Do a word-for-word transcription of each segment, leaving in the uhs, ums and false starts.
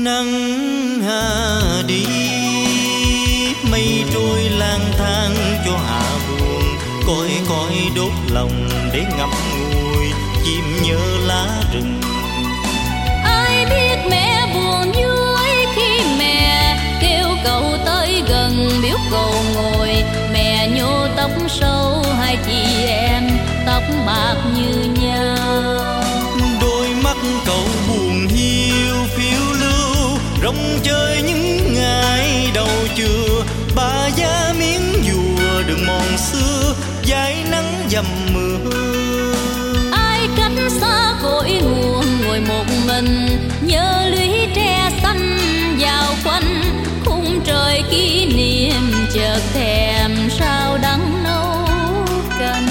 Nắng hạ đi, mây trôi lang thang cho hạ buồn, cõi cõi đốt lòng để ngậm ngùi chim nhớ lá rừng. Ai biết mẹ buồn vui khi mẹ kêu cậu tới gần biểu cậu ngồi. Mẹ nhô tóc sâu hai chị em tóc bạc như nhau. Đôi mắt cậu buồn hiu phiêu lưu rong chơi những ngày đầu trưa. Ba giá miếng dùa đường mòn xưa dải nắng dầm mưa. Ai cách xa cội nguồn ngồi một mình nhớ lũy tre xanh vào quanh khung trời kỷ niệm chợt thèm sao đắng nấu canh.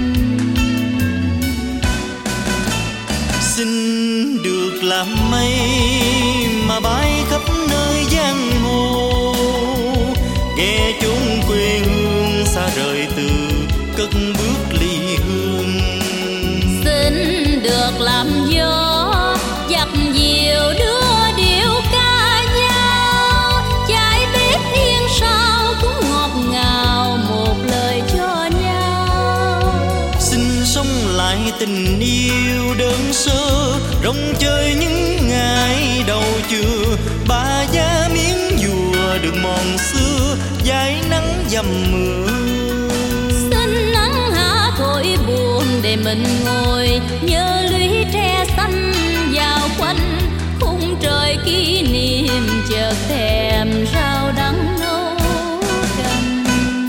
Xin được làm mây mà bay khắp nơi giang hồ, ghé chốn quê hương xa rời từ cất bước ly hương. Xin được làm gió dập dìu đưa điệu ca nhau, trái bếp yên sao cũng ngọt ngào một lời cho nhau. Xin sống lại tình yêu đơn sơ rong chơi những ngày đầu trưa. Ba giá miếng dùa đường mòn xưa dải nắng dầm mưa. Xin nắng hạ thổi buồn để mình ngồi nhớ lũy tre xanh vào quanh khung trời kỷ niệm chợt thèm rau đắng nấu canh.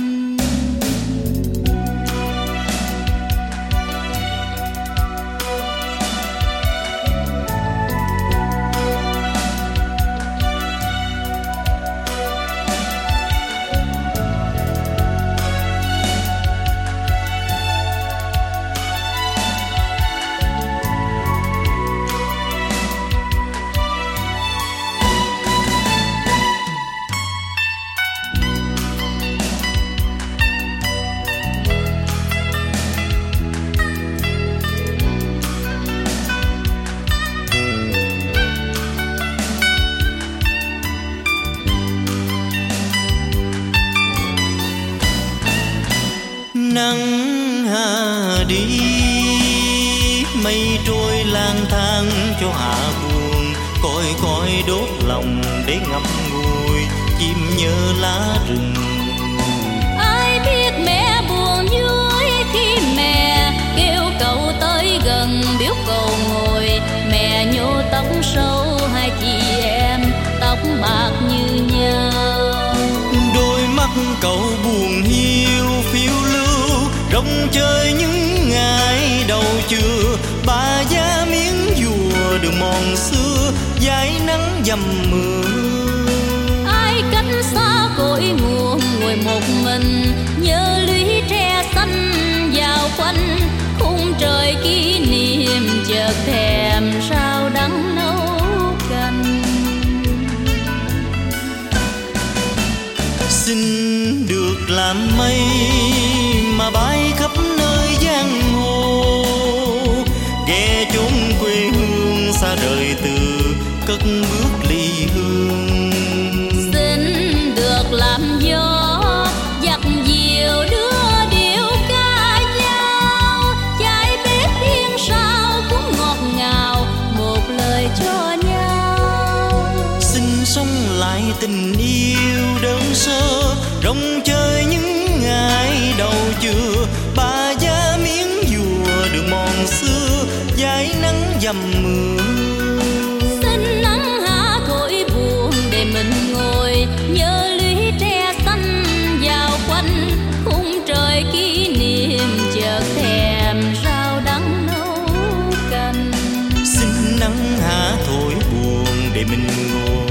Nắng hạ đi, mây trôi lang thang cho hạ buồn, cõi cõi đốt lòng để ngậm ngùi chim nhớ lá rừng. Ai biết mẹ buồn vui khi mẹ kêu cậu tới gần biểu cậu ngồi. Mẹ nhô tóc sâu hai chị em tóc bạc như nhau. Đôi mắt cậu buồn hiu phiêu lưu rong chơi những ngày đầu trưa. Ba giá miếng dùa đường mòn xưa dải nắng dầm mưa. Ai cách xa cội nguồn ngồi một mình nhớ lũy tre xanh vào quanh khung trời kỷ niệm chợt thèm sao đắng nấu canh. Xin được làm mây mà bay khắp nơi giang hồ, ghé chốn quê hương xa rời từ cất bước ly hương. Xin được làm gió dập dìu đưa điệu ca nhau, trái bếp yên sao cũng ngọt ngào một lời cho nhau. Xin sống lại tình yêu đơn sơ rong chơi những ngày đầu trưa. Ba giá miếng dùa đường mòn xưa dải nắng dầm mưa. Xin nắng hạ thổi buồn để mình ngồi nhớ lũy tre xanh vào quanh khung trời kỷ niệm chợt thèm rau đắng nấu canh. Xin nắng hạ thổi buồn để mình ngồi